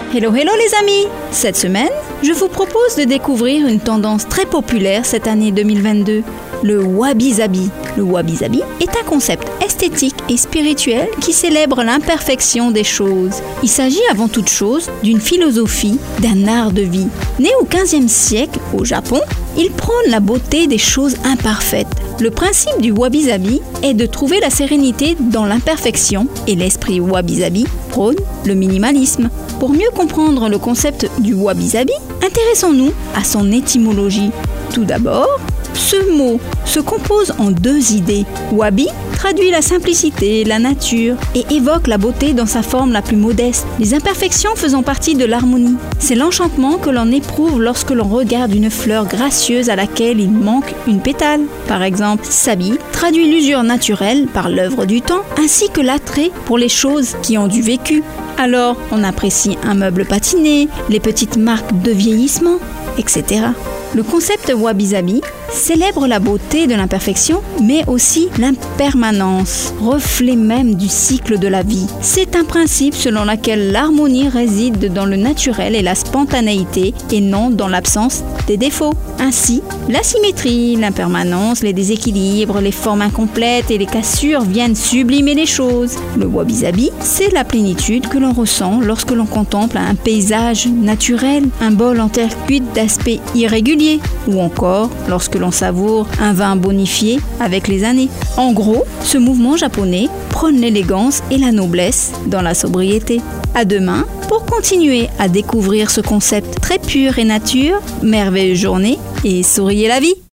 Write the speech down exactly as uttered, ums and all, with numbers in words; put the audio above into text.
Hello hello les amis! Cette semaine, je vous propose de découvrir une tendance très populaire cette année deux mille vingt-deux, le wabi-sabi. Le wabi-sabi est un concept esthétique et spirituel qui célèbre l'imperfection des choses. Il s'agit avant toute chose d'une philosophie, d'un art de vie. Né au quinzième siècle au Japon, il prône la beauté des choses imparfaites. Le principe du wabi-sabi est de trouver la sérénité dans l'imperfection et l'esprit wabi-sabi prône le minimalisme. Pour mieux comprendre le concept du wabi-sabi, intéressons-nous à son étymologie. Tout d'abord, ce mot se compose en deux idées. Wabi traduit la simplicité, la nature et évoque la beauté dans sa forme la plus modeste, les imperfections faisant partie de l'harmonie. C'est l'enchantement que l'on éprouve lorsque l'on regarde une fleur gracieuse à laquelle il manque une pétale. Par exemple, sabi traduit l'usure naturelle par l'œuvre du temps, ainsi que l'attrait pour les choses qui ont du vécu. Alors, on apprécie un meuble patiné, les petites marques de vieillissement, et cetera. Le concept wabi-sabi célèbre la beauté de l'imperfection, mais aussi l'impermanence, reflet même du cycle de la vie. C'est un principe selon lequel l'harmonie réside dans le naturel et la spontanéité, et non dans l'absence des défauts. Ainsi, la symétrie, l'impermanence, les déséquilibres, les formes incomplètes et les cassures viennent sublimer les choses. Le wabi-sabi, c'est la plénitude que l'on ressent lorsque l'on contemple un paysage naturel, un bol en terre cuite d'aspect irrégulier, ou encore lorsque l'on savoure un vin bonifié avec les années. En gros, ce mouvement japonais prône l'élégance et la noblesse dans la sobriété. À demain pour continuer à découvrir ce concept très pur et nature. Merveilleuse journée et souriez la vie!